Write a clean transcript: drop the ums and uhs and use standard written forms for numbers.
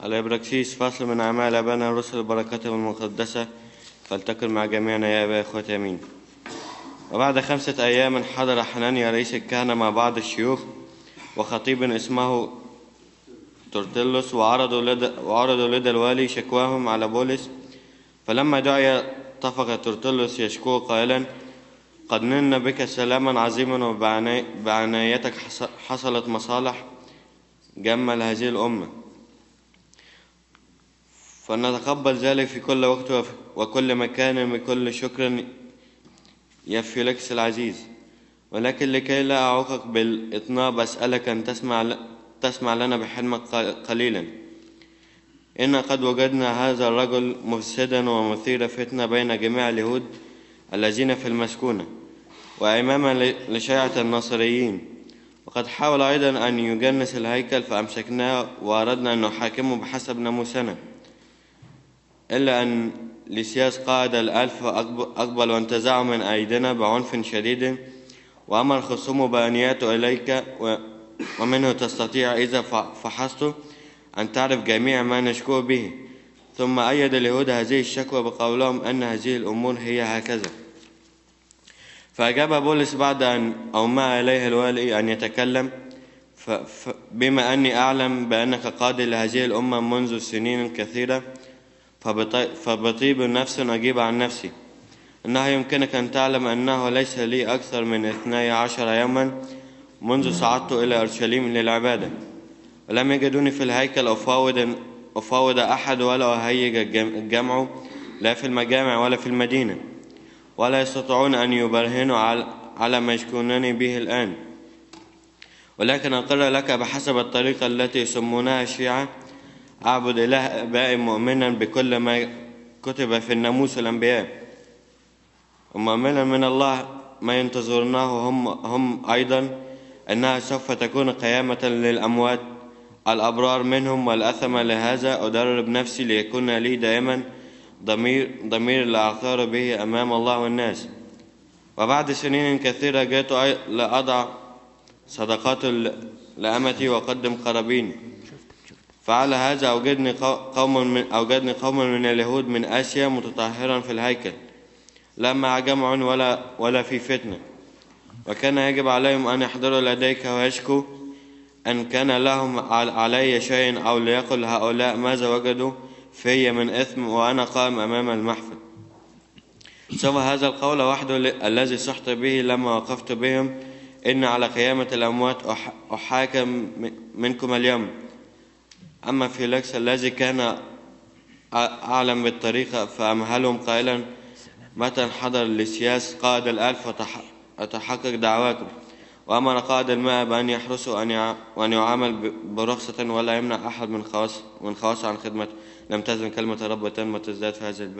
الإبراكسيس فصل من أعمال أبانا الرسل بركاتهم المقدسة فلتكن مع جميعنا يا أبا إخوتي آمين. وبعد 5 أيام حضر حنانيا رئيس الكهنة مع بعض الشيوخ وخطيب اسمه ترتلس وعرضوا لدى الوالي شكواهم على بولس. فلما دعي اتفق ترتلس يشكوه قائلا: قد نلنا بك سلاما عظيما وبعنايتك حصلت مصالح جمة لهذه الأمة، فنتقبل ذلك في كل وقت وكل مكان بكل شكر يا فيليكس العزيز. ولكن لكي لا أعوقك بالإطناب أسألك أن تسمع لنا بحلمك قليلا. إن قد وجدنا هذا الرجل مفسدا ومثير فتنة بين جميع اليهود الذين في المسكونة وإماما لشيعة الناصريين، وقد حاول أيضا أن يجنس الهيكل فأمسكناه وأردنا أن نحاكمه بحسب ناموسنا، إلا أن ليسياس قائد 1000 أقبل وانتزعه من أيدينا بعنف شديد، وأمر خصومه بأن يأتوا إليك ومنه تستطيع إذا فحصته أن تعرف جميع ما نشكوه به. ثم أيد اليهود هذه الشكوى بقولهم أن هذه الأمور هي هكذا. فأجاب بولس بعد أن أومأ إليه الوالي أن يتكلم: بما أني أعلم بأنك قاضي لهذه الأمة منذ سنين كثيرة، فبطيب نفس أجيب عن نفسي إنه يمكنك أن تعلم أنه ليس لي أكثر من 12 يوما منذ صعدت إلى أورشليم للعبادة، ولم يجدوني في الهيكل أفاوض أحد ولا أهيج الجمع، لا في المجامع ولا في المدينة، ولا يستطيعون أن يبرهنوا على ما يشكونني به الآن. ولكن أقر لك بحسب الطريقة التي يسمونها الشيعة أعبد إله آبائي مؤمنا بكل ما كتب في الناموس الأنبياء، ومؤمنا من الله ما ينتظرناه هم أيضا أنها سوف تكون قيامة للأموات الأبرار منهم والأثم. لهذا أدرب نفسي ليكون لي دائما ضمير لا أعثر به أمام الله والناس. وبعد سنين كثيرة جئت لأضع صدقات لأمتي وأقدم قرابين. فعلى هذا أوجدني قوم من اليهود من آسيا متطهرا في الهيكل، لا مع جمع ولا في فتنة، وكان يجب عليهم أن يحضروا لديك ويشكوا أن كان لهم علي شيء، أو ليقل هؤلاء ماذا وجدوا في من إثم وأنا قائم أمام المحفل. سوى هذا القول وحده الذي صحت به لما وقفت بهم: إن على قيامة الأموات أحاكم منكم اليوم. أما فيليكس الذي كان أعلم بالطريقة فأمهلهم قائلا: متى انحدر ليسياس قائد 1000 وتحقق دعواته، وأمر قائد 100 بأن يحرسوا وأن يعامل برخصة ولا يمنع أحد من خواص عن خدمته. لم تزن كلمة الرب تنمو وتزداد في هذا البلد.